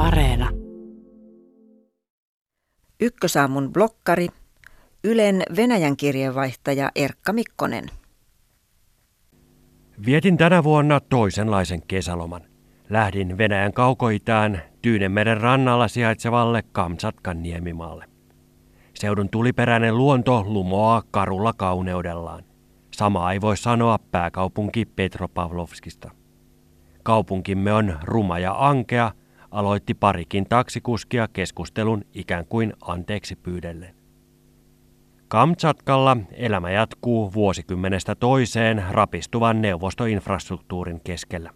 Areena. Ykkösaamun blokkari, Ylen Venäjän kirjeenvaihtaja Erkka Mikkonen. Vietin tänä vuonna toisenlaisen kesäloman. Lähdin Venäjän kaukoitään Tyynenmeren rannalla sijaitsevalle Kamtsatkan niemimaalle. Seudun tuliperäinen luonto lumoaa karulla kauneudellaan. Sama ei voi sanoa pääkaupunki Petropavlovskista. Kaupunkimme on ruma ja ankea, aloitti parikin taksikuskia keskustelun ikään kuin anteeksi pyydellen. Kamtsatkalla elämä jatkuu vuosikymmenestä toiseen rapistuvan neuvostoinfrastruktuurin keskellä.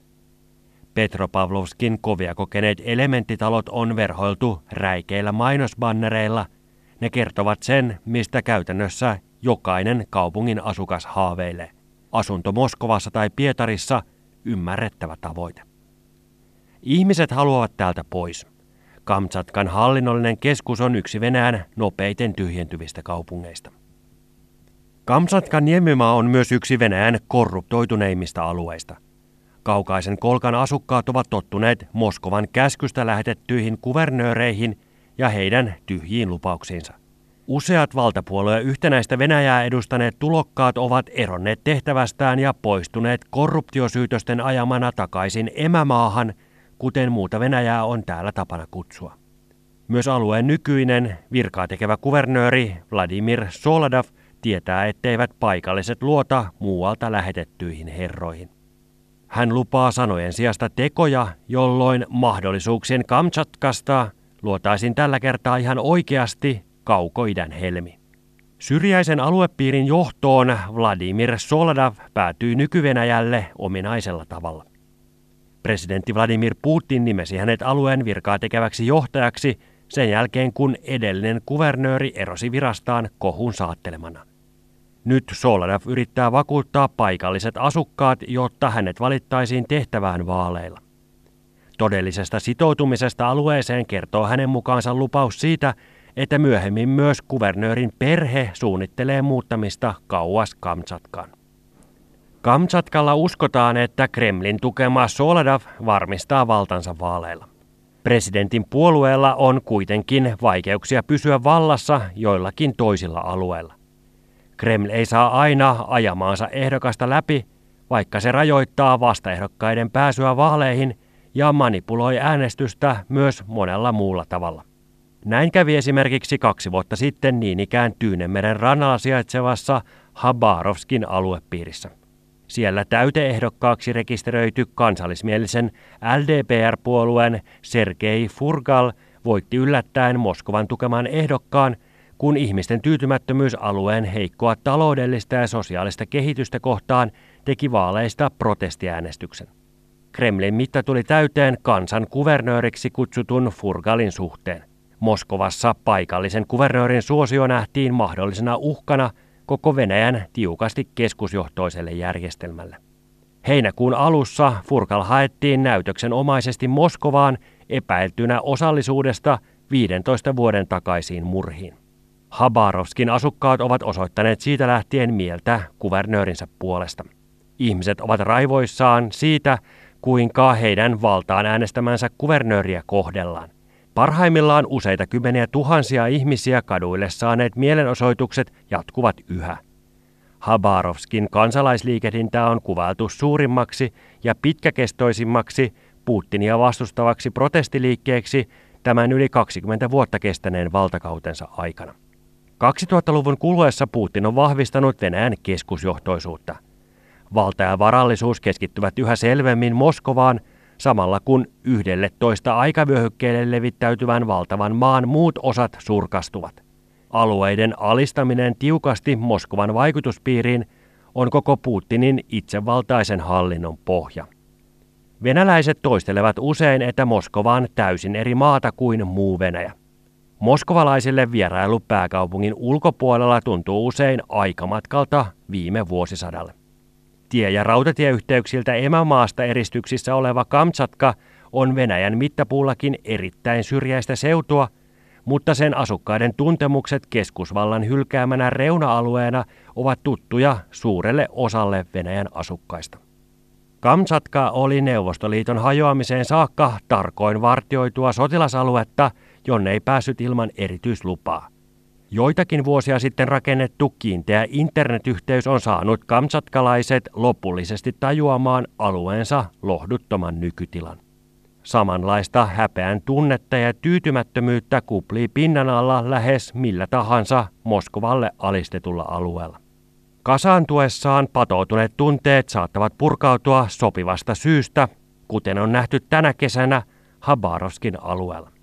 Petropavlovskin kovia kokeneet elementtitalot on verhoiltu räikeillä mainosbannereilla. Ne kertovat sen, mistä käytännössä jokainen kaupungin asukas haaveilee. Asunto Moskovassa tai Pietarissa, ymmärrettävä tavoite. Ihmiset haluavat täältä pois. Kamtsatkan hallinnollinen keskus on yksi Venäjän nopeiten tyhjentyvistä kaupungeista. Kamtsatkan niemimaa on myös yksi Venäjän korruptoituneimmista alueista. Kaukaisen kolkan asukkaat ovat tottuneet Moskovan käskystä lähetettyihin kuvernööreihin ja heidän tyhjiin lupauksiinsa. Useat valtapuolueen yhtenäistä Venäjää edustaneet tulokkaat ovat eronneet tehtävästään ja poistuneet korruptiosyytösten ajamana takaisin emämaahan, kuten muuta Venäjää on täällä tapana kutsua. Myös alueen nykyinen virkaa tekevä kuvernööri Vladimir Soladov tietää, etteivät paikalliset luota muualta lähetettyihin herroihin. Hän lupaa sanojen sijasta tekoja, jolloin mahdollisuuksien Kamtsatkasta luotaisiin tällä kertaa ihan oikeasti kaukoidän helmi. Syrjäisen aluepiirin johtoon Vladimir Soladov päätyi nyky-Venäjälle ominaisella tavalla. Presidentti Vladimir Putin nimesi hänet alueen virkaa tekeväksi johtajaksi sen jälkeen, kun edellinen kuvernööri erosi virastaan kohun saattelemana. Nyt Soladov yrittää vakuuttaa paikalliset asukkaat, jotta hänet valittaisiin tehtävään vaaleilla. Todellisesta sitoutumisesta alueeseen kertoo hänen mukaansa lupaus siitä, että myöhemmin myös kuvernöörin perhe suunnittelee muuttamista kauas Kamtsatkaan. Kamtsatkalla uskotaan, että Kremlin tukema Soladov varmistaa valtansa vaaleilla. Presidentin puolueella on kuitenkin vaikeuksia pysyä vallassa joillakin toisilla alueilla. Kreml ei saa aina ajamaansa ehdokasta läpi, vaikka se rajoittaa vastaehdokkaiden pääsyä vaaleihin ja manipuloi äänestystä myös monella muulla tavalla. Näin kävi esimerkiksi 2 vuotta sitten niin ikään Tyynenmeren rannalla sijaitsevassa Habarovskin aluepiirissä. Siellä täyteehdokkaaksi rekisteröity kansallismielisen LDPR-puolueen Sergei Furgal voitti yllättäen Moskovan tukeman ehdokkaan, kun ihmisten tyytymättömyys alueen heikkoa taloudellista ja sosiaalista kehitystä kohtaan teki vaaleista protestiäänestyksen. Kremlin mitta tuli täyteen kansan kuvernööriksi kutsutun Furgalin suhteen. Moskovassa paikallisen kuvernöörin suosio nähtiin mahdollisena uhkana koko Venäjän tiukasti keskusjohtoiselle järjestelmälle. Heinäkuun alussa Furgal haettiin näytöksenomaisesti Moskovaan epäiltynä osallisuudesta 15 vuoden takaisiin murhiin. Habarovskin asukkaat ovat osoittaneet siitä lähtien mieltä kuvernöörinsä puolesta. Ihmiset ovat raivoissaan siitä, kuinka heidän valtaan äänestämänsä kuvernööriä kohdellaan. Parhaimmillaan useita kymmeniä tuhansia ihmisiä kaduille saaneet mielenosoitukset jatkuvat yhä. Habarovskin kansalaisliikehdintä on kuvailtu suurimmaksi ja pitkäkestoisimmaksi Putinia vastustavaksi protestiliikkeeksi tämän yli 20 vuotta kestäneen valtakautensa aikana. 2000-luvun kuluessa Putin on vahvistanut Venäjän keskusjohtoisuutta. Valta ja varallisuus keskittyvät yhä selvemmin Moskovaan, samalla kun 11 aikavyöhykkeelle levittäytyvän valtavan maan muut osat surkastuvat. Alueiden alistaminen tiukasti Moskovan vaikutuspiiriin on koko Putinin itsevaltaisen hallinnon pohja. Venäläiset toistelevat usein, että Moskova on täysin eri maata kuin muu Venäjä. Moskovalaisille vierailu pääkaupungin ulkopuolella tuntuu usein aikamatkalta viime vuosisadalle. Tie- ja rautatieyhteyksiltä emämaasta eristyksissä oleva Kamtsatka on Venäjän mittapuullakin erittäin syrjäistä seutua, mutta sen asukkaiden tuntemukset keskusvallan hylkäämänä reuna-alueena ovat tuttuja suurelle osalle Venäjän asukkaista. Kamčatka oli Neuvostoliiton hajoamiseen saakka tarkoin vartioitua sotilasaluetta, jonne ei päässyt ilman erityislupaa. Joitakin vuosia sitten rakennettu kiinteä internetyhteys on saanut kamčatkalaiset lopullisesti tajuamaan alueensa lohduttoman nykytilan. Samanlaista häpeän tunnetta ja tyytymättömyyttä kuplii pinnan alla lähes millä tahansa Moskovalle alistetulla alueella. Kasaantuessaan patoutuneet tunteet saattavat purkautua sopivasta syystä, kuten on nähty tänä kesänä Habarovskin alueella.